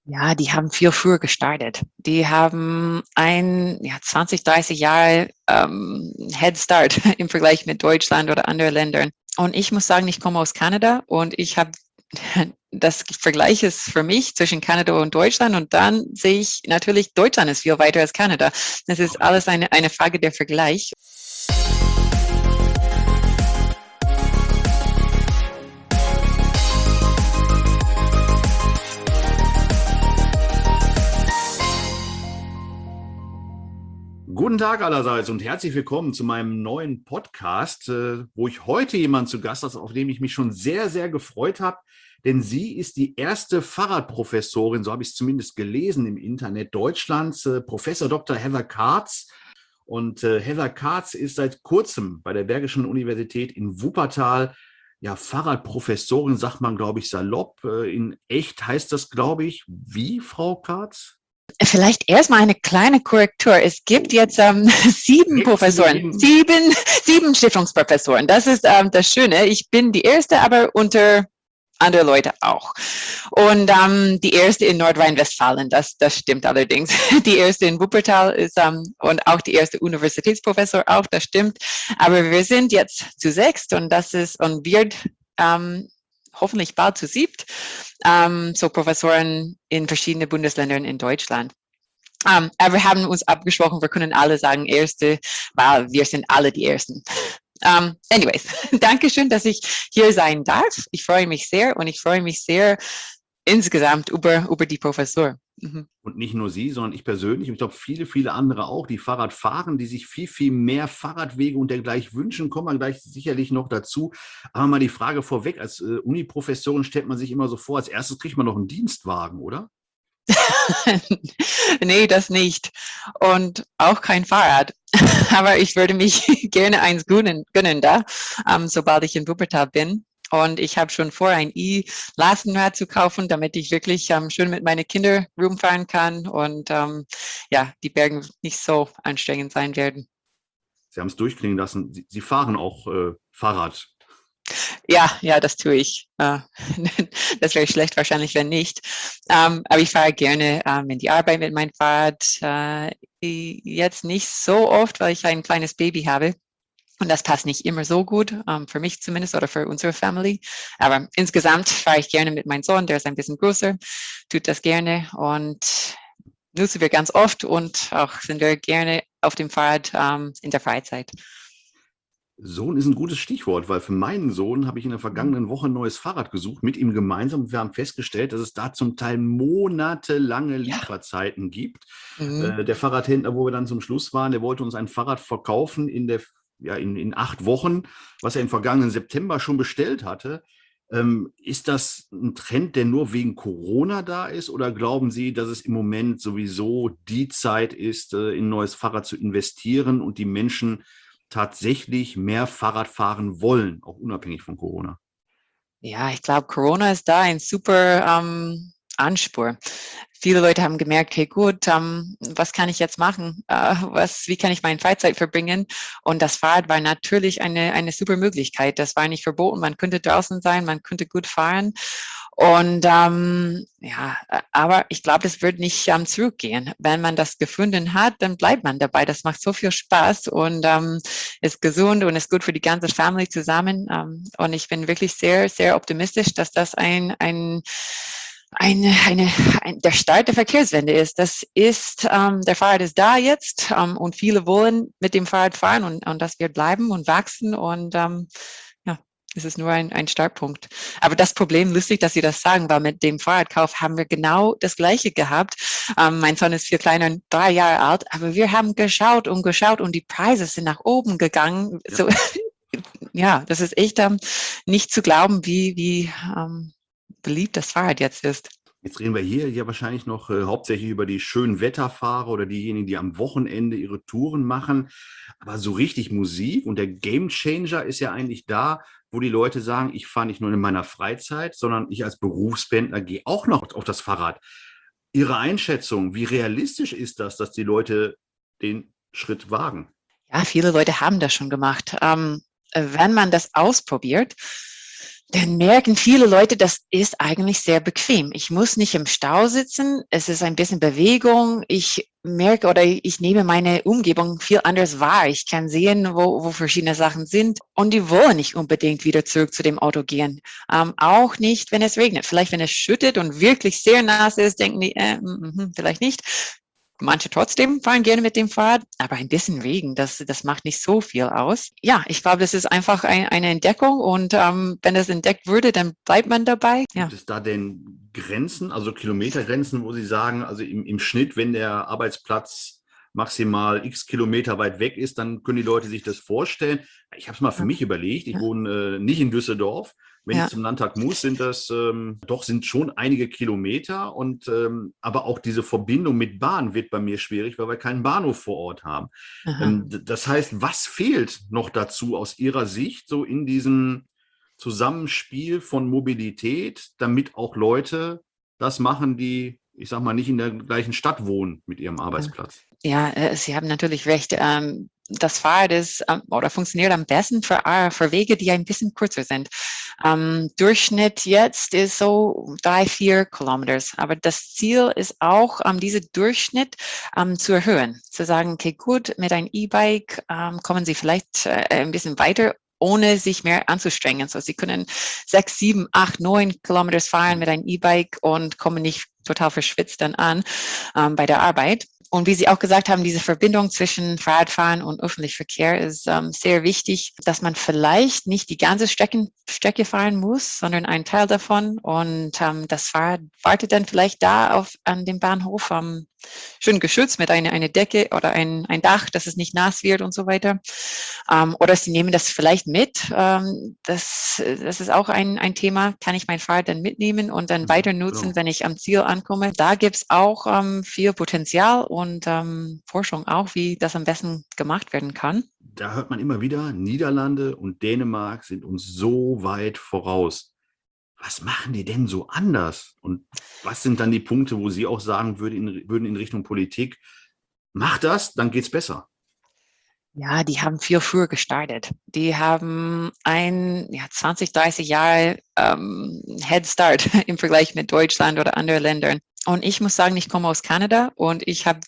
Ja, die haben viel früher gestartet. Die haben 20, 30 Jahre Head Start im Vergleich mit Deutschland oder anderen Ländern. Und ich muss sagen, ich komme aus Kanada und ich habe das Vergleich ist für mich zwischen Kanada und Deutschland und dann sehe ich natürlich, Deutschland ist viel weiter als Kanada. Das ist alles eine Frage der Vergleich. Guten Tag allerseits und herzlich willkommen zu meinem neuen Podcast, wo ich heute jemanden zu Gast habe, auf den ich mich schon sehr, sehr gefreut habe. Denn sie ist die erste Fahrradprofessorin, so habe ich es zumindest gelesen im Internet Deutschlands, Professor Dr. Heather Karts. Und Heather Karts ist seit kurzem bei der Bergischen Universität in Wuppertal, ja, Fahrradprofessorin, sagt man, glaube ich, salopp. In echt heißt das, glaube ich, wie, Frau Karts? Vielleicht erstmal eine kleine Korrektur. Es gibt jetzt 7 Professoren, sieben Stiftungsprofessoren. Das ist das Schöne. Ich bin die erste, aber unter andere Leute auch. Und die erste in Nordrhein-Westfalen, das stimmt allerdings. Die erste in Wuppertal ist und auch die erste Universitätsprofessor auch, das stimmt. Aber wir sind jetzt zu 6 und das ist und wird hoffentlich bald zu 7, so Professoren in verschiedenen Bundesländern in Deutschland. Aber wir haben uns abgesprochen, wir können alle sagen Erste, weil wir sind alle die Ersten. Anyways, danke schön, dass ich hier sein darf. Ich freue mich sehr und ich freue mich sehr insgesamt über die Professur. Mhm. Und nicht nur Sie, sondern ich persönlich und ich glaube viele, viele andere auch, die Fahrrad fahren, die sich viel, viel mehr Fahrradwege und dergleichen wünschen, kommen wir gleich sicherlich noch dazu. Aber mal die Frage vorweg, als Uniprofessorin stellt man sich immer so vor, als erstes kriegt man noch einen Dienstwagen, oder? Nee, das nicht. Und auch kein Fahrrad. Aber ich würde mich gerne eins gönnen da, sobald ich in Wuppertal bin. Und ich habe schon vor, ein E-Lastenrad zu kaufen, damit ich wirklich schön mit meinen Kindern rumfahren kann und die Berge nicht so anstrengend sein werden. Sie haben es durchklingen lassen. Sie fahren auch Fahrrad. Ja, das tue ich. Das wäre schlecht wahrscheinlich, wenn nicht. Aber ich fahre gerne in die Arbeit mit meinem Fahrrad. Jetzt nicht so oft, weil ich ein kleines Baby habe. Und das passt nicht immer so gut, für mich zumindest oder für unsere Family. Aber insgesamt fahre ich gerne mit meinem Sohn, der ist ein bisschen größer, tut das gerne und nutzen wir ganz oft und auch sind wir gerne auf dem Fahrrad in der Freizeit. Sohn ist ein gutes Stichwort, weil für meinen Sohn habe ich in der vergangenen Woche ein neues Fahrrad gesucht, mit ihm gemeinsam. Wir haben festgestellt, dass es da zum Teil monatelange Lieferzeiten gibt. Mhm. Der Fahrradhändler, wo wir dann zum Schluss waren, der wollte uns ein Fahrrad verkaufen in 8 Wochen, was er im vergangenen September schon bestellt hatte. Ist das ein Trend, der nur wegen Corona da ist? Oder glauben Sie, dass es im Moment sowieso die Zeit ist, in ein neues Fahrrad zu investieren und die Menschen tatsächlich mehr Fahrrad fahren wollen, auch unabhängig von Corona? Ja, ich glaube, Corona ist da ein super Anspur. Viele Leute haben gemerkt, hey gut, was kann ich jetzt machen? Wie kann ich meine Freizeit verbringen? Und das Fahrrad war natürlich eine super Möglichkeit. Das war nicht verboten. Man könnte draußen sein, man könnte gut fahren. Und aber ich glaube, das wird nicht zurückgehen. Wenn man das gefunden hat, dann bleibt man dabei. Das macht so viel Spaß und ist gesund und ist gut für die ganze Family zusammen. Und ich bin wirklich sehr, sehr optimistisch, dass das der Start der Verkehrswende ist. Das ist, der Fahrrad ist da jetzt und viele wollen mit dem Fahrrad fahren und das wird bleiben und wachsen und es ist nur ein Startpunkt. Aber das Problem, lustig, dass Sie das sagen, weil mit dem Fahrradkauf haben wir genau das Gleiche gehabt. Mein Sohn ist viel kleiner, 3 Jahre alt, aber wir haben geschaut und die Preise sind nach oben gegangen. Ja. So, ja, das ist echt nicht zu glauben, wie beliebt das Fahrrad jetzt ist. Jetzt reden wir hier ja wahrscheinlich noch hauptsächlich über die schönen Wetterfahrer oder diejenigen, die am Wochenende ihre Touren machen. Aber so richtig Musik und der Gamechanger ist ja eigentlich da, wo die Leute sagen, ich fahre nicht nur in meiner Freizeit, sondern ich als Berufspendler gehe auch noch auf das Fahrrad. Ihre Einschätzung, wie realistisch ist das, dass die Leute den Schritt wagen? Ja, viele Leute haben das schon gemacht. Wenn man das ausprobiert, dann merken viele Leute, das ist eigentlich sehr bequem. Ich muss nicht im Stau sitzen. Es ist ein bisschen Bewegung. Ich merke oder ich nehme meine Umgebung viel anders wahr. Ich kann sehen, wo verschiedene Sachen sind. Und die wollen nicht unbedingt wieder zurück zu dem Auto gehen. Auch nicht, wenn es regnet. Vielleicht, wenn es schüttet und wirklich sehr nass ist, denken die, vielleicht nicht. Manche trotzdem fahren gerne mit dem Fahrrad, aber ein bisschen Regen, das macht nicht so viel aus. Ja, ich glaube, das ist einfach eine Entdeckung und wenn das entdeckt würde, dann bleibt man dabei. Ja. Gibt es da denn Grenzen, also Kilometergrenzen, wo Sie sagen, also im Schnitt, wenn der Arbeitsplatz maximal x Kilometer weit weg ist, dann können die Leute sich das vorstellen. Ich habe es mal für mich überlegt, ich wohne nicht in Düsseldorf. Wenn ich zum Landtag muss, sind das sind schon einige Kilometer und aber auch diese Verbindung mit Bahn wird bei mir schwierig, weil wir keinen Bahnhof vor Ort haben. Das heißt, was fehlt noch dazu aus Ihrer Sicht so in diesem Zusammenspiel von Mobilität, damit auch Leute das machen, die, ich sag mal, nicht in der gleichen Stadt wohnen mit ihrem Arbeitsplatz? Ja, Sie haben natürlich recht. Das Fahrrad ist oder funktioniert am besten für Wege, die ein bisschen kürzer sind. Durchschnitt jetzt ist so 3-4 Kilometer. Aber das Ziel ist auch, diese Durchschnitt zu erhöhen. Zu sagen, okay, gut, mit einem E-Bike kommen Sie vielleicht ein bisschen weiter, ohne sich mehr anzustrengen. So, Sie können 6, 7, 8, 9 Kilometer fahren mit einem E-Bike und kommen nicht total verschwitzt dann an bei der Arbeit. Und wie Sie auch gesagt haben, diese Verbindung zwischen Fahrradfahren und öffentlichem Verkehr ist sehr wichtig, dass man vielleicht nicht die ganze Strecke fahren muss, sondern einen Teil davon. Und das Fahrrad wartet dann vielleicht da an dem Bahnhof, schön geschützt mit einer Decke oder ein Dach, dass es nicht nass wird und so weiter. Oder Sie nehmen das vielleicht mit. Das ist auch ein Thema. Kann ich mein Fahrrad dann mitnehmen und dann weiter nutzen, wenn ich am Ziel ankomme? Da gibt es auch viel Potenzial und Forschung auch, wie das am besten gemacht werden kann. Da hört man immer wieder, Niederlande und Dänemark sind uns so weit voraus. Was machen die denn so anders? Und was sind dann die Punkte, wo Sie auch sagen würden in Richtung Politik, mach das, dann geht's besser? Ja, die haben viel früher gestartet. Die haben 20, 30 Jahre Head Start im Vergleich mit Deutschland oder anderen Ländern. Und ich muss sagen, ich komme aus Kanada und ich habe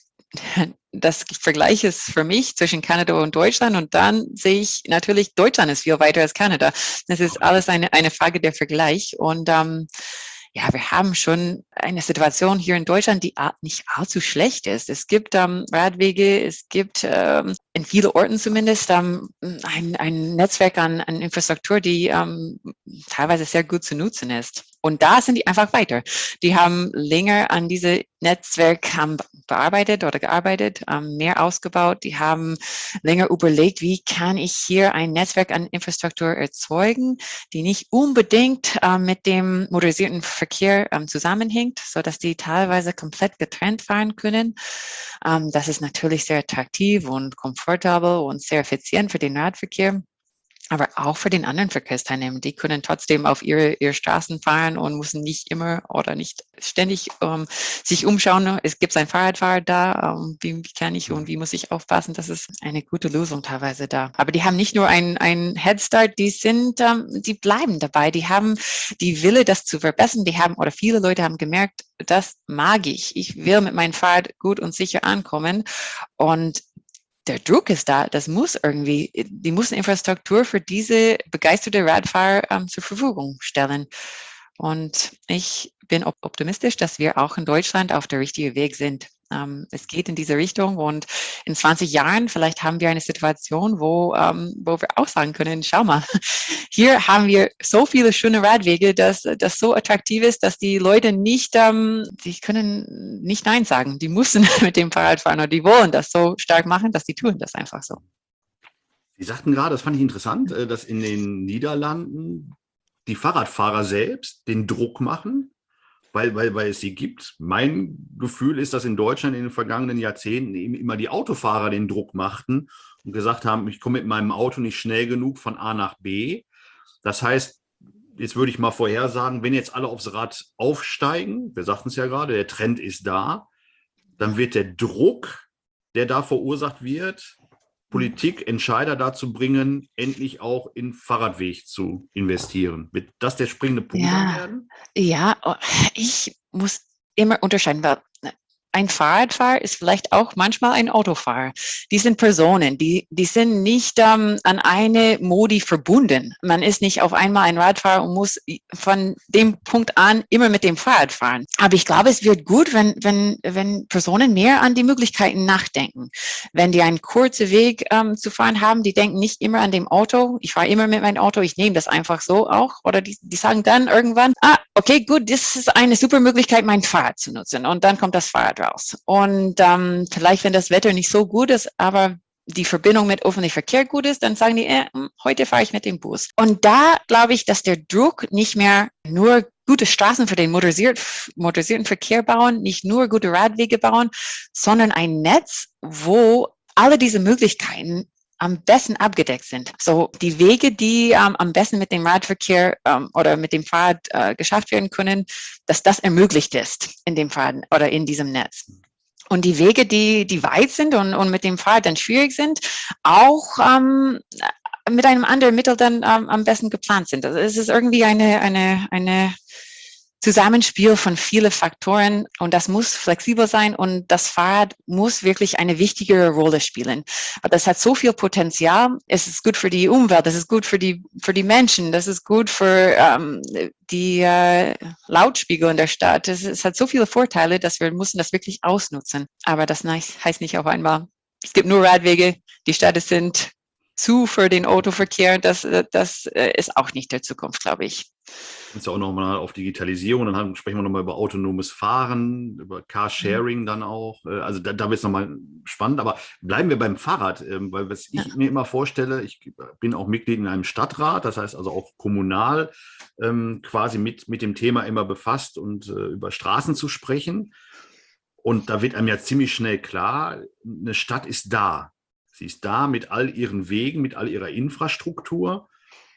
das Vergleich ist für mich zwischen Kanada und Deutschland und dann sehe ich natürlich, Deutschland ist viel weiter als Kanada. Das ist alles eine Frage der Vergleich und ja, wir haben schon eine Situation hier in Deutschland, die nicht allzu schlecht ist. Es gibt Radwege, es gibt in vielen Orten zumindest ein Netzwerk an Infrastruktur, die teilweise sehr gut zu nutzen ist. Und da sind die einfach weiter. Die haben länger an diese Netzwerk bearbeitet oder gearbeitet, mehr ausgebaut. Die haben länger überlegt, wie kann ich hier ein Netzwerk an Infrastruktur erzeugen, die nicht unbedingt mit dem motorisierten Verkehr zusammenhängt, so dass die teilweise komplett getrennt fahren können. Das ist natürlich sehr attraktiv und komfortabel und sehr effizient für den Radverkehr. Aber auch für den anderen Verkehrsteilnehmer, die können trotzdem auf ihre Straßen fahren und müssen nicht immer oder nicht ständig sich umschauen. Es gibt ein Fahrradfahrer da, wie kann ich und wie muss ich aufpassen? Das ist eine gute Lösung teilweise da. Aber die haben nicht nur einen Headstart, die bleiben dabei. Die haben die Wille, das zu verbessern. Die haben, oder viele Leute haben gemerkt, das mag ich. Ich will mit meinem Fahrrad gut und sicher ankommen. Und der Druck ist da, das muss irgendwie, die müssen Infrastruktur für diese begeisterte Radfahrer zur Verfügung stellen. Und ich bin optimistisch, dass wir auch in Deutschland auf der richtigen Weg sind. Es geht in diese Richtung und in 20 Jahren vielleicht haben wir eine Situation, wo wir auch sagen können, schau mal, hier haben wir so viele schöne Radwege, dass das so attraktiv ist, dass die Leute die können nicht Nein sagen. Die müssen mit dem Fahrrad fahren oder die wollen das so stark machen, dass die tun das einfach so. Sie sagten gerade, das fand ich interessant, dass in den Niederlanden die Fahrradfahrer selbst den Druck machen, weil es sie gibt. Mein Gefühl ist, dass in Deutschland in den vergangenen Jahrzehnten eben immer die Autofahrer den Druck machten und gesagt haben, ich komme mit meinem Auto nicht schnell genug von A nach B. Das heißt, jetzt würde ich mal vorhersagen, wenn jetzt alle aufs Rad aufsteigen, wir sagten es ja gerade, der Trend ist da, dann wird der Druck, der da verursacht wird, Politik, Entscheider dazu bringen, endlich auch in Fahrradweg zu investieren? Wird das der springende Punkt werden? Ja, ich muss immer unterscheiden, weil ein Fahrradfahrer ist vielleicht auch manchmal ein Autofahrer. Die sind Personen, die sind nicht an eine Modi verbunden. Man ist nicht auf einmal ein Radfahrer und muss von dem Punkt an immer mit dem Fahrrad fahren. Aber ich glaube, es wird gut, wenn Personen mehr an die Möglichkeiten nachdenken. Wenn die einen kurzen Weg zu fahren haben, die denken nicht immer an dem Auto. Ich fahre immer mit meinem Auto, ich nehme das einfach so auch. Oder die sagen dann irgendwann, okay, gut, das ist eine super Möglichkeit, mein Fahrrad zu nutzen. Und dann kommt das Fahrrad raus. Und vielleicht, wenn das Wetter nicht so gut ist, aber die Verbindung mit öffentlichem Verkehr gut ist, dann sagen die, heute fahre ich mit dem Bus. Und da glaube ich, dass der Druck nicht mehr nur gute Straßen für den motorisierten Verkehr bauen, nicht nur gute Radwege bauen, sondern ein Netz, wo alle diese Möglichkeiten am besten abgedeckt sind. So die Wege, die am besten mit dem Radverkehr oder mit dem Fahrrad geschafft werden können, dass das ermöglicht ist in dem Fahrrad oder in diesem Netz. Und die Wege, die weit sind und mit dem Fahrrad dann schwierig sind, auch mit einem anderen Mittel dann am besten geplant sind. Also es ist irgendwie eine Zusammenspiel von vielen Faktoren und das muss flexibel sein und das Fahrrad muss wirklich eine wichtigere Rolle spielen. Das hat so viel Potenzial. Es ist gut für die Umwelt, es ist gut für die Menschen, das ist gut für die Lautspiegel in der Stadt. Es hat so viele Vorteile, dass wir müssen das wirklich ausnutzen. Aber das heißt nicht auf einmal, es gibt nur Radwege, die Städte sind zu für den Autoverkehr. Das ist auch nicht der Zukunft, glaube ich. Ist ja auch nochmal auf Digitalisierung, dann sprechen wir nochmal über autonomes Fahren, über Carsharing dann auch. Also da wird es nochmal spannend, aber bleiben wir beim Fahrrad, weil was ich mir immer vorstelle, ich bin auch Mitglied in einem Stadtrat, das heißt also auch kommunal quasi mit dem Thema immer befasst und über Straßen zu sprechen. Und da wird einem ja ziemlich schnell klar, eine Stadt ist da. Sie ist da mit all ihren Wegen, mit all ihrer Infrastruktur.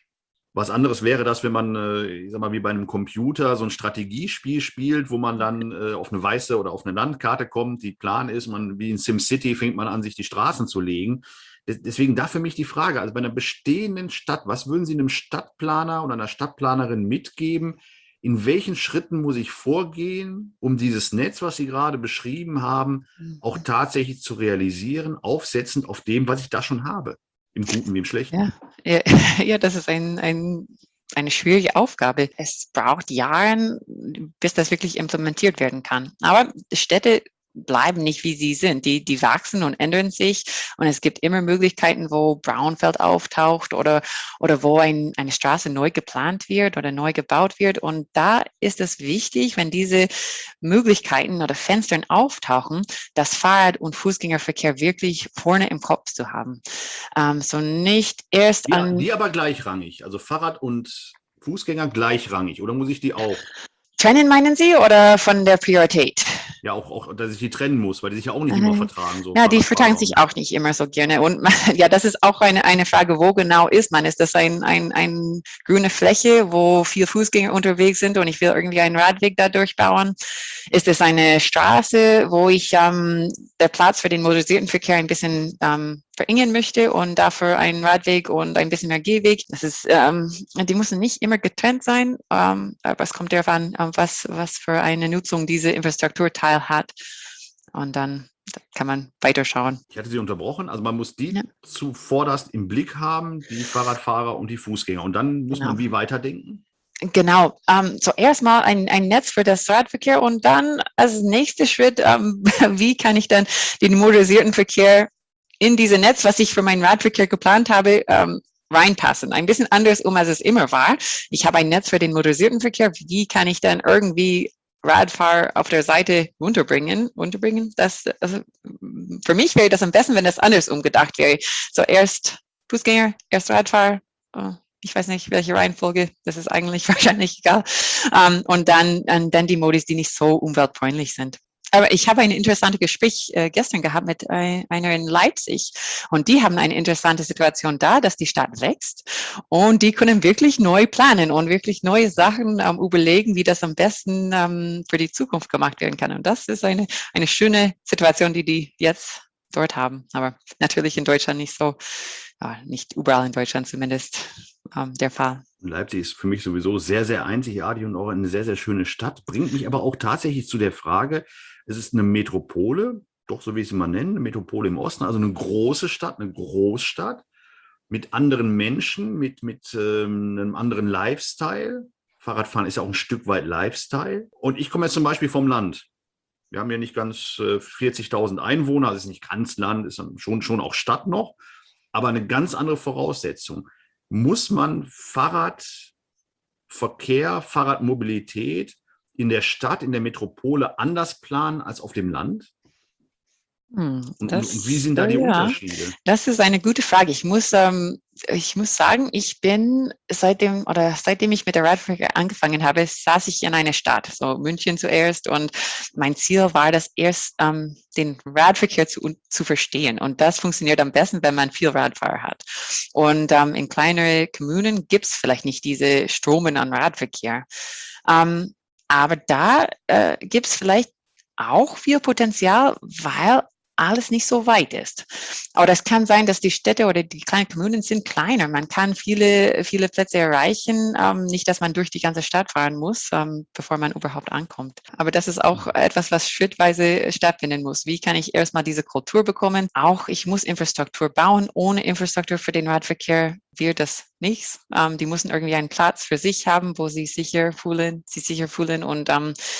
Was anderes wäre das, wenn man, ich sag mal, wie bei einem Computer so ein Strategiespiel spielt, wo man dann auf eine weiße oder auf eine Landkarte kommt, die plan ist, wie in SimCity fängt man an, sich die Straßen zu legen. Deswegen da für mich die Frage, also bei einer bestehenden Stadt, was würden Sie einem Stadtplaner oder einer Stadtplanerin mitgeben? In welchen Schritten muss ich vorgehen, um dieses Netz, was Sie gerade beschrieben haben, auch tatsächlich zu realisieren, aufsetzend auf dem, was ich da schon habe? Im Guten wie im Schlechten. Ja, das ist eine schwierige Aufgabe. Es braucht Jahre, bis das wirklich implementiert werden kann. Aber Städte bleiben nicht, wie sie sind. Die wachsen und ändern sich. Und es gibt immer Möglichkeiten, wo Brownfield auftaucht oder wo eine Straße neu geplant wird oder neu gebaut wird. Und da ist es wichtig, wenn diese Möglichkeiten oder Fenster auftauchen, das Fahrrad- und Fußgängerverkehr wirklich vorne im Kopf zu haben. So nicht erst Die aber gleichrangig, also Fahrrad und Fußgänger gleichrangig, oder muss ich die auch? Trennen, meinen Sie, oder von der Priorität? Ja, auch, dass ich die trennen muss, weil die sich ja auch nicht immer vertragen. So ja, die vertragen sich auch nicht immer so gerne. Und ja, das ist auch eine Frage, wo genau ist man? Ist das eine grüne Fläche, wo viele Fußgänger unterwegs sind und ich will irgendwie einen Radweg da durchbauen? Ist es eine Straße, wo ich der Platz für den motorisierten Verkehr ein bisschen verengen möchte und dafür einen Radweg und ein bisschen mehr Gehweg? Das ist, die müssen nicht immer getrennt sein, aber es kommt darauf an, was für eine Nutzung diese Infrastrukturteil hat. Und dann kann man weiterschauen. Ich hatte Sie unterbrochen. Also man muss die zuvorderst im Blick haben, die Fahrradfahrer und die Fußgänger. Und dann muss man wie weiterdenken? Genau. Zuerst mal ein Netz für das Radverkehr und dann als nächster Schritt, wie kann ich dann den motorisierten Verkehr in dieses Netz, was ich für meinen Radverkehr geplant habe, reinpassen. Ein bisschen anders, als es immer war. Ich habe ein Netz für den motorisierten Verkehr. Wie kann ich dann irgendwie Radfahrer auf der Seite unterbringen? Also für mich wäre das am besten, wenn das anders umgedacht wäre. So erst Fußgänger, erst Radfahrer. Ich weiß nicht, welche Reihenfolge. Das ist eigentlich wahrscheinlich egal. Und dann die Modis, die nicht so umweltfreundlich sind. Aber ich habe ein interessantes Gespräch gestern gehabt mit einer in Leipzig und die haben eine interessante Situation da, dass die Stadt wächst und die können wirklich neu planen und wirklich neue Sachen überlegen, wie das am besten für die Zukunft gemacht werden kann. Und das ist eine schöne Situation, die jetzt dort haben. Aber natürlich in Deutschland nicht so, nicht überall in Deutschland zumindest der Fall. Leipzig ist für mich sowieso sehr, sehr einzigartig und auch eine sehr, sehr schöne Stadt. Bringt mich aber auch tatsächlich zu der Frage, es ist eine Metropole, doch so wie ich sie mal nenne, eine Metropole im Osten, also eine große Stadt, eine Großstadt mit anderen Menschen, mit einem anderen Lifestyle. Fahrradfahren ist ja auch ein Stück weit Lifestyle. Und ich komme jetzt zum Beispiel vom Land. Wir haben ja nicht ganz 40.000 Einwohner, also es ist nicht ganz Land, ist schon auch Stadt noch, aber eine ganz andere Voraussetzung. Muss man Fahrradverkehr, Fahrradmobilität in der Stadt, in der Metropole anders planen als auf dem Land? Und wie sind da die Unterschiede? Das ist eine gute Frage. Ich muss sagen, ich bin seitdem ich mit der Radverkehr angefangen habe, saß ich in einer Stadt, so München zuerst, und mein Ziel war, das erst den Radverkehr zu verstehen. Und das funktioniert am besten, wenn man viel Radfahrer hat. Und in kleineren Kommunen gibt es vielleicht nicht diese Strömen an Radverkehr. Aber da gibt es vielleicht auch viel Potenzial, weil alles nicht so weit ist. Aber das kann sein, dass die Städte oder die kleinen Kommunen sind kleiner. Man kann viele Plätze erreichen, nicht, dass man durch die ganze Stadt fahren muss, bevor man überhaupt ankommt. Aber das ist auch etwas, was schrittweise stattfinden muss. Wie kann ich erstmal diese Kultur bekommen? Auch ich muss Infrastruktur bauen. Ohne Infrastruktur für den Radverkehr wird das nichts. Die müssen irgendwie einen Platz für sich haben, wo sie sicher fühlen und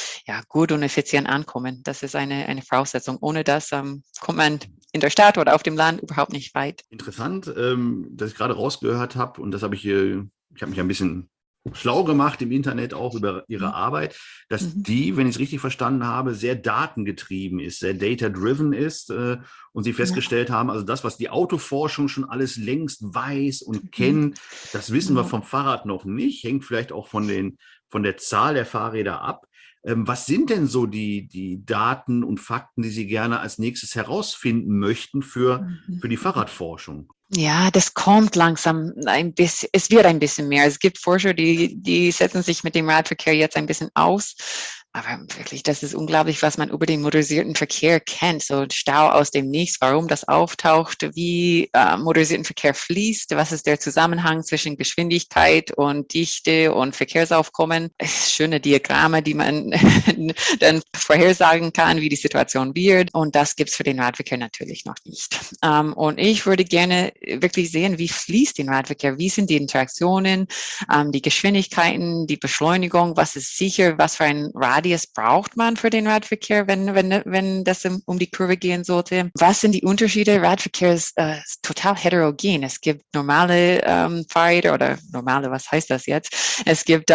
gut und effizient ankommen. Das ist eine Voraussetzung. Ohne das kommt man in der Stadt oder auf dem Land überhaupt nicht weit. Interessant, dass ich gerade rausgehört habe, und das habe ich habe mich ein bisschen schlau gemacht im Internet auch über ihre Arbeit, dass die, wenn ich es richtig verstanden habe, sehr datengetrieben ist, sehr data-driven ist und sie festgestellt haben, also das, was die Autoforschung schon alles längst weiß und kennt, das wissen wir vom Fahrrad noch nicht, hängt vielleicht auch von der Zahl der Fahrräder ab. Was sind denn so die Daten und Fakten, die Sie gerne als nächstes herausfinden möchten für die Fahrradforschung? Ja, das kommt langsam ein bisschen, es wird ein bisschen mehr. Es gibt Forscher, die setzen sich mit dem Radverkehr jetzt ein bisschen aus. Aber wirklich, das ist unglaublich, was man über den motorisierten Verkehr kennt. So Stau aus dem Nichts, warum das auftaucht, wie motorisierten Verkehr fließt, was ist der Zusammenhang zwischen Geschwindigkeit und Dichte und Verkehrsaufkommen. Schöne Diagramme, die man dann vorhersagen kann, wie die Situation wird. Und das gibt's für den Radverkehr natürlich noch nicht. Und ich würde gerne wirklich sehen, wie fließt den Radverkehr, wie sind die Interaktionen, die Geschwindigkeiten, die Beschleunigung, was ist sicher, was für ein Radius braucht man für den Radverkehr, wenn das um die Kurve gehen sollte. Was sind die Unterschiede? Radverkehr ist total heterogen. Es gibt normale Fahrräder oder normale, was heißt das jetzt? Es gibt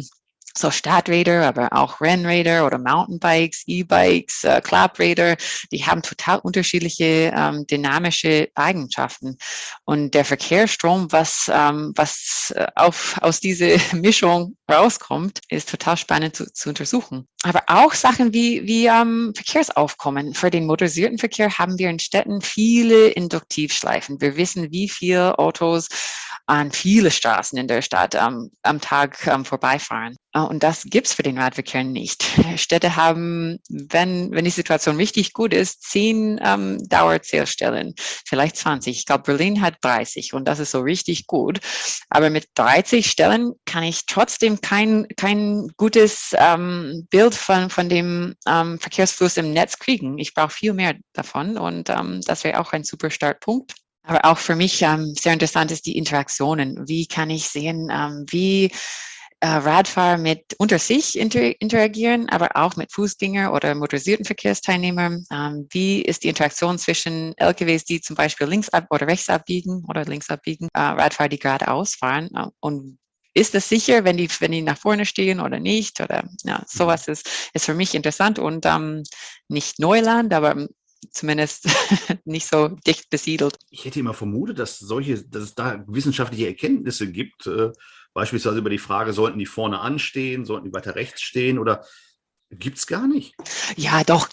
so Stadträder, aber auch Rennräder oder Mountainbikes, E-Bikes, Klappräder, die haben total unterschiedliche dynamische Eigenschaften. Und der Verkehrsstrom, was aus dieser Mischung rauskommt, ist total spannend zu untersuchen. Aber auch Sachen wie Verkehrsaufkommen. Für den motorisierten Verkehr haben wir in Städten viele Induktivschleifen. Wir wissen, wie viele Autos an viele Straßen in der Stadt am Tag vorbeifahren. Und das gibt's für den Radverkehr nicht. Städte haben, wenn die Situation richtig gut ist, 10 Dauerzählstellen, vielleicht 20. Ich glaube, Berlin hat 30 und das ist so richtig gut. Aber mit 30 Stellen kann ich trotzdem kein gutes Bild von dem Verkehrsfluss im Netz kriegen. Ich brauche viel mehr davon und das wäre auch ein super Startpunkt. Aber auch für mich sehr interessant ist die Interaktionen. Wie kann ich sehen, wie Radfahrer unter sich interagieren, aber auch mit Fußgänger oder motorisierten Verkehrsteilnehmern. Wie ist die Interaktion zwischen LKWs, die zum Beispiel links oder rechts abbiegen, Radfahrer, die geradeaus fahren? Und ist es sicher, wenn die nach vorne stehen oder nicht? Oder sowas ist für mich interessant und nicht Neuland, aber zumindest nicht so dicht besiedelt. Ich hätte immer vermutet, dass es da wissenschaftliche Erkenntnisse gibt, beispielsweise über die Frage, sollten die vorne anstehen, sollten die weiter rechts stehen oder gibt's gar nicht? Ja, doch.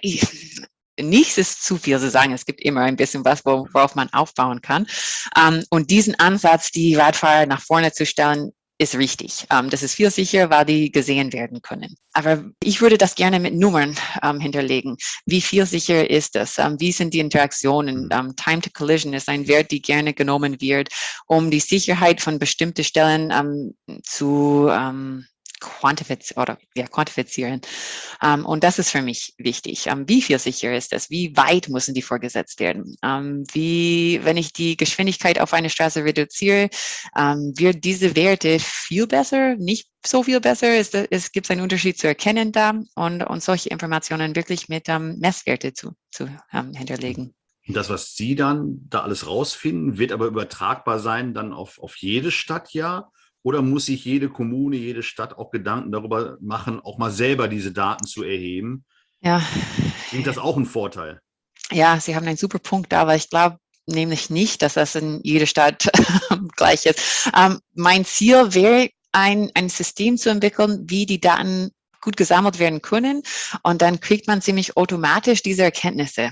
Nichts ist zu viel zu sagen. Es gibt immer ein bisschen was, worauf man aufbauen kann. Und diesen Ansatz, die Radfahrer nach vorne zu stellen, ist richtig. Das ist viel sicherer, weil die gesehen werden können. Aber ich würde das gerne mit Nummern hinterlegen. Wie viel sicher ist das? Wie sind die Interaktionen? Time to Collision ist ein Wert, die gerne genommen wird, um die Sicherheit von bestimmten Stellen zu quantifizieren. Und das ist für mich wichtig. Wie viel sicher ist das? Wie weit müssen die vorgesetzt werden? Wenn ich die Geschwindigkeit auf eine Straße reduziere, wird diese Werte viel besser, nicht so viel besser? Es gibt einen Unterschied zu erkennen da und solche Informationen wirklich mit Messwerte zu hinterlegen. Und das, was Sie dann da alles rausfinden, wird aber übertragbar sein dann auf jede Stadt, ja? Oder muss sich jede Kommune, jede Stadt auch Gedanken darüber machen, auch mal selber diese Daten zu erheben? Ja. Bringt das auch einen Vorteil? Ja, Sie haben einen super Punkt da, weil ich glaube nämlich nicht, dass das in jeder Stadt gleich ist. Mein Ziel wäre, ein System zu entwickeln, wie die Daten gut gesammelt werden können. Und dann kriegt man ziemlich automatisch diese Erkenntnisse.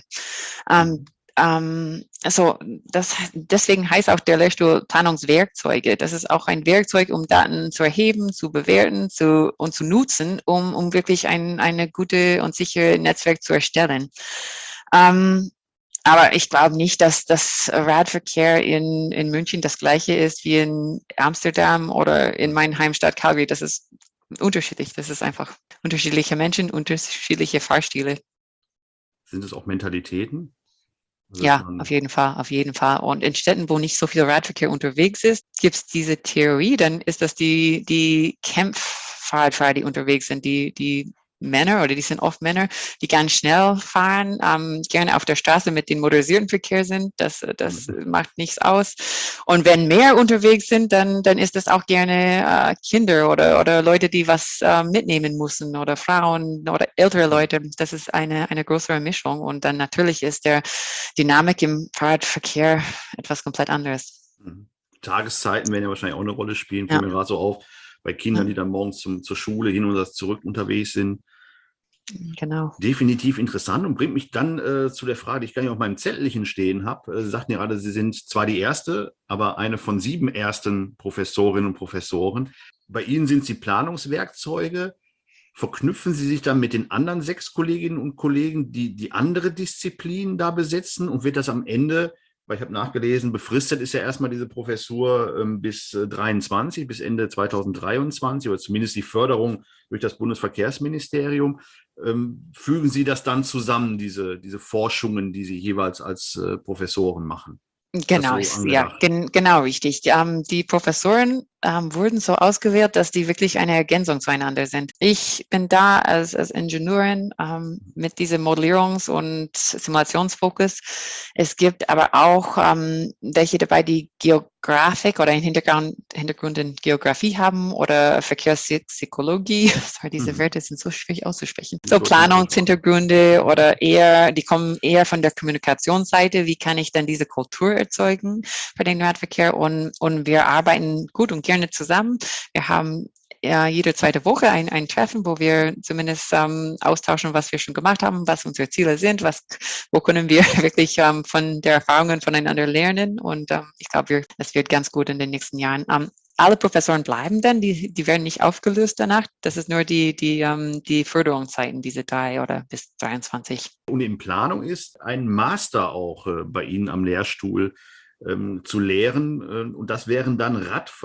Deswegen heißt auch der Lehrstuhl Planungswerkzeuge. Das ist auch ein Werkzeug, um Daten zu erheben, zu bewerten und zu nutzen, um wirklich eine gute und sichere Netzwerk zu erstellen. Aber ich glaube nicht, dass das Radverkehr in München das gleiche ist wie in Amsterdam oder in meiner Heimstadt Calgary. Das ist unterschiedlich. Das ist einfach unterschiedliche Menschen, unterschiedliche Fahrstile. Sind es auch Mentalitäten? Ja, auf jeden Fall. Und in Städten, wo nicht so viel Radverkehr unterwegs ist, gibt es diese Theorie, dann ist das die Campfahrradfahrer, die unterwegs sind, die Männer, oder die sind oft Männer, die ganz schnell fahren, gerne auf der Straße mit dem motorisierten Verkehr sind. Das macht nichts aus. Und wenn mehr unterwegs sind, dann ist das auch gerne Kinder oder Leute, die was mitnehmen müssen, oder Frauen oder ältere Leute. Das ist eine größere Mischung. Und dann natürlich ist der Dynamik im Fahrradverkehr etwas komplett anderes. Tageszeiten werden ja wahrscheinlich auch eine Rolle spielen. Fällt mir gerade so auf, bei Kindern, die dann morgens zur Schule hin und zurück unterwegs sind. Genau. Definitiv interessant und bringt mich dann zu der Frage, die ich gar nicht auf meinem Zettelchen stehen habe. Sie sagten ja gerade, Sie sind zwar die erste, aber eine von 7 ersten Professorinnen und Professoren. Bei Ihnen sind Sie Planungswerkzeuge. Verknüpfen Sie sich dann mit den anderen 6 Kolleginnen und Kollegen, die andere Disziplinen da besetzen? Und wird das am Ende, weil ich habe nachgelesen, befristet ist ja erstmal diese Professur bis 23, bis Ende 2023, oder zumindest die Förderung durch das Bundesverkehrsministerium. Fügen Sie das dann zusammen, diese Forschungen, die Sie jeweils als Professoren machen? Genau, genau richtig. Die Professoren wurden so ausgewählt, dass die wirklich eine Ergänzung zueinander sind. Ich bin da als Ingenieurin mit diesem Modellierungs- und Simulationsfokus. Es gibt aber auch welche dabei, die Geografik oder einen Hintergrund in Geografie haben oder Verkehrspsychologie. Sorry, diese Wörter sind so schwierig auszusprechen. So Planungshintergründe oder die kommen eher von der Kommunikationsseite. Wie kann ich dann diese Kultur erzeugen für den Radverkehr? Und wir arbeiten gut und gerne zusammen. Wir haben jede zweite Woche ein Treffen, wo wir zumindest austauschen, was wir schon gemacht haben, was unsere Ziele sind, wo können wir wirklich von der Erfahrungen voneinander lernen. Und ich glaube, das wird ganz gut in den nächsten Jahren. Alle Professoren bleiben dann, die werden nicht aufgelöst danach. Das ist nur die Förderungszeiten, diese 3 oder bis 23. Und in Planung ist ein Master auch bei Ihnen am Lehrstuhl zu lehren. Und das wären dann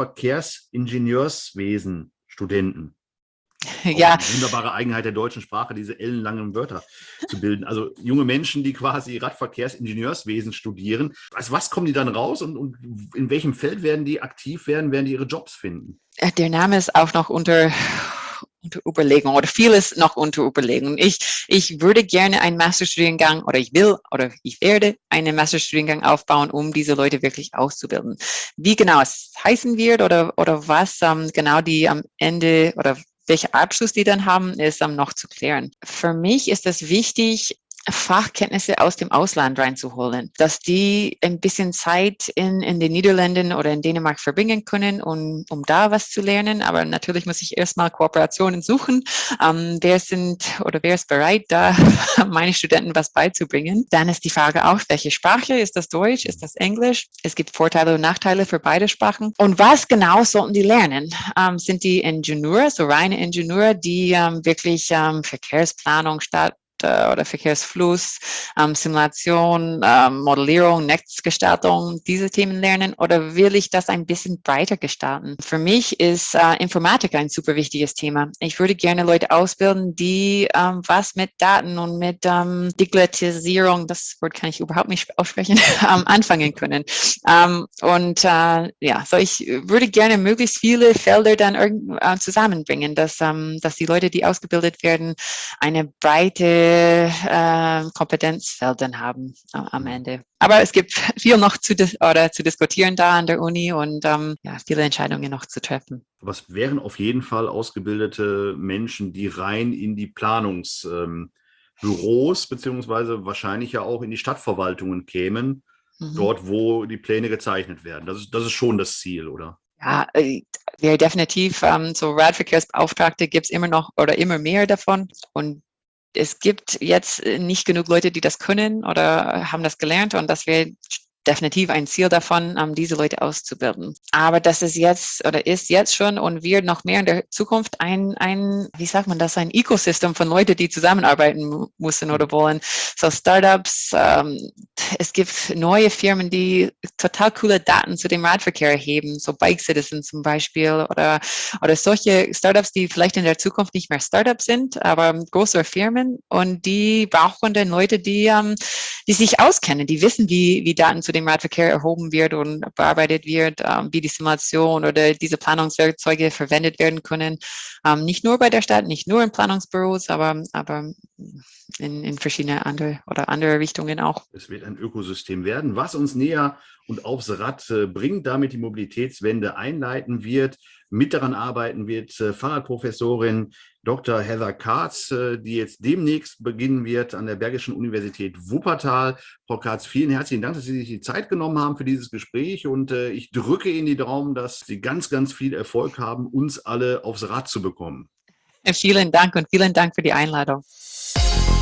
Radverkehrsingenieurswesen Studenten. Ja. Eine wunderbare Eigenheit der deutschen Sprache, diese ellenlangen Wörter zu bilden. Also junge Menschen, die quasi Radverkehrsingenieurswesen studieren. Also was kommen die dann raus und in welchem Feld werden die aktiv werden die ihre Jobs finden? Der Name ist auch noch unter Überlegung oder vieles noch unter Überlegung. Ich würde gerne einen Masterstudiengang oder ich werde einen Masterstudiengang aufbauen, um diese Leute wirklich auszubilden. Wie genau es heißen wird oder was genau die am Ende oder welcher Abschluss die dann haben, ist noch zu klären. Für mich ist es wichtig, Fachkenntnisse aus dem Ausland reinzuholen, dass die ein bisschen Zeit in den Niederlanden oder in Dänemark verbringen können, um da was zu lernen. Aber natürlich muss ich erstmal Kooperationen suchen. Wer ist bereit, da meine Studenten was beizubringen? Dann ist die Frage auch, welche Sprache? Ist das Deutsch? Ist das Englisch? Es gibt Vorteile und Nachteile für beide Sprachen. Und was genau sollten die lernen? Sind die Ingenieure, so reine Ingenieure, die wirklich Verkehrsplanung oder Verkehrsfluss, Simulation, Modellierung, Netzgestaltung, diese Themen lernen, oder will ich das ein bisschen breiter gestalten? Für mich ist Informatik ein super wichtiges Thema. Ich würde gerne Leute ausbilden, die was mit Daten und mit Digitalisierung, das Wort kann ich überhaupt nicht aussprechen, anfangen können. So ich würde gerne möglichst viele Felder dann zusammenbringen, dass die Leute, die ausgebildet werden, eine breite Kompetenzfeldern haben am Ende. Aber es gibt viel noch zu diskutieren da an der Uni und viele Entscheidungen noch zu treffen. Aber es wären auf jeden Fall ausgebildete Menschen, die rein in die Planungsbüros beziehungsweise wahrscheinlich ja auch in die Stadtverwaltungen kämen, dort, wo die Pläne gezeichnet werden. Das ist schon das Ziel, oder? Ja, wäre definitiv so Radverkehrsbeauftragte gibt es immer noch oder immer mehr davon, und es gibt jetzt nicht genug Leute, die das können oder haben das gelernt, und das wäre definitiv ein Ziel davon, diese Leute auszubilden. Aber das ist jetzt schon und wird noch mehr in der Zukunft ein Ecosystem von Leuten, die zusammenarbeiten müssen oder wollen. So Startups, es gibt neue Firmen, die total coole Daten zu dem Radverkehr erheben, so Bike Citizen zum Beispiel oder solche Startups, die vielleicht in der Zukunft nicht mehr Startups sind, aber größere Firmen, und die brauchen dann Leute, die sich auskennen, die wissen, wie Daten zu dem Radverkehr erhoben wird und bearbeitet wird, wie die Simulation oder diese Planungswerkzeuge verwendet werden können. Nicht nur bei der Stadt, nicht nur in Planungsbüros, aber in verschiedene andere Richtungen auch. Es wird ein Ökosystem werden, was uns näher und aufs Rad bringt, damit die Mobilitätswende einleiten wird, mit daran arbeiten wird. Fahrradprofessorin Dr. Heather Katz, die jetzt demnächst beginnen wird an der Bergischen Universität Wuppertal. Frau Katz, vielen herzlichen Dank, dass Sie sich die Zeit genommen haben für dieses Gespräch, und ich drücke Ihnen die Daumen, dass Sie ganz, ganz viel Erfolg haben, uns alle aufs Rad zu bekommen. Vielen Dank und vielen Dank für die Einladung.